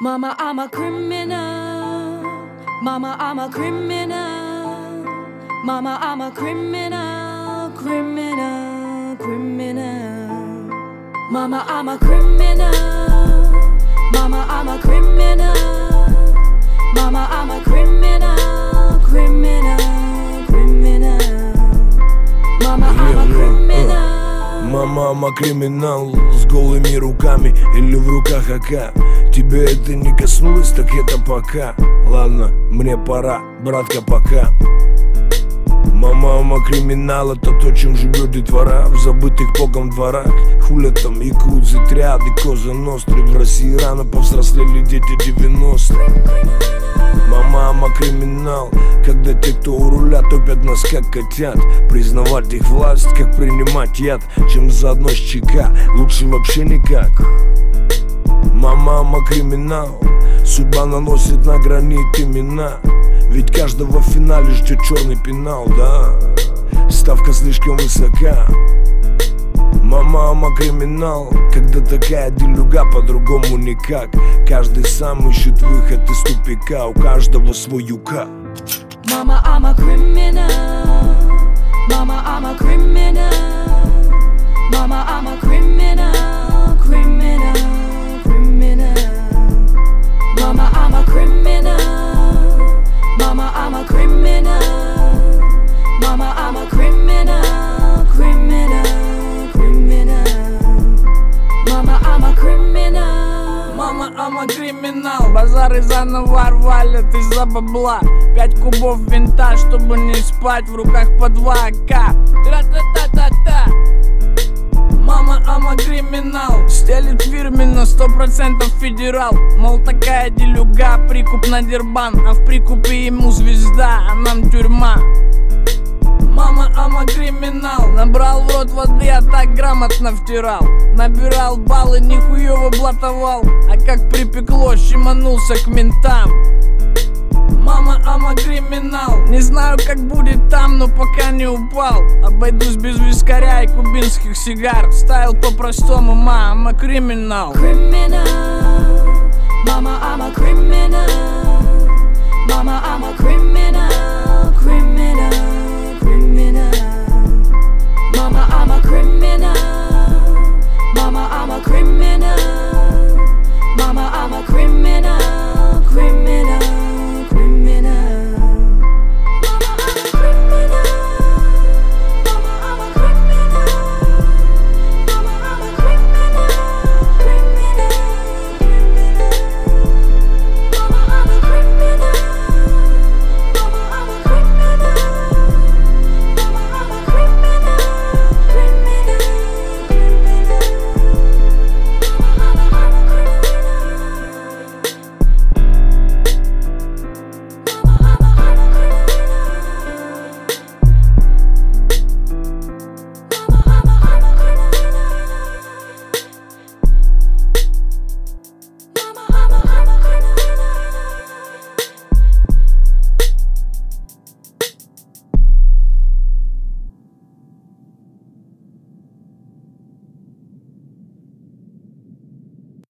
Mama, I'm a criminal. Mama, I'm a criminal. Mama, I'm a criminal, criminal, criminal. Mama, I'm a criminal. Mama, I'm a criminal. Mama, I'm a criminal, criminal, criminal. Mama, I'm a criminal. Мама, I'm a криминал с голыми руками или в руках АК. Тебе это не коснулось, так это пока. Ладно, мне пора, братка, пока. Мама, I'm a криминал, это то, чем живет детвора в забытых богом дворах. Хулят там якудзы, триады, коза ностры. В России рано повзрослели дети 90-х. Мама, I'm a криминал, когда те, кто у руля, топят нас как котят. Признавать их власть, как принимать яд, чем заодно с ЧК, лучше вообще никак. Мама, I'm a криминал, судьба наносит на гранит имена. Ведь каждого в финале ждет черный пенал, да, ставка слишком высока. Мама, I'm a криминал, когда такая делюга, по-другому никак. Каждый сам ищет выход из тупика, у каждого свой юка. Mama, I'm a criminal. Mama, I'm a criminal. Mama, I'm a criminal, criminal, criminal. Mama, I'm a criminal. Mama, I'm a criminal. Mama, I'm a criminal, criminal, criminal. Mama, I'm a criminal. Мама, I'm a криминал. Базары заново рвалят из-за бабла. 5 кубов винта, чтобы не спать. В руках по 2 АК. Тра-та-та-та-та. Мама, I'm a криминал. Стелит фирменно, 100% федерал. Мол, такая делюга, прикуп на дербан. А в прикупе ему звезда, а нам тюрьма. Мама, I'm a криминал. Набрал в рот воды, а так грамотно втирал. Набирал баллы, нихуёво блатовал. А как припекло, щеманулся к ментам. Мама, I'm a криминал. Не знаю, как будет там, но пока не упал. Обойдусь без вискаря и кубинских сигар. Стайл по-простому, I'm a криминал. Criminal. Mama, I'm a criminal. Mama, I'm a criminal.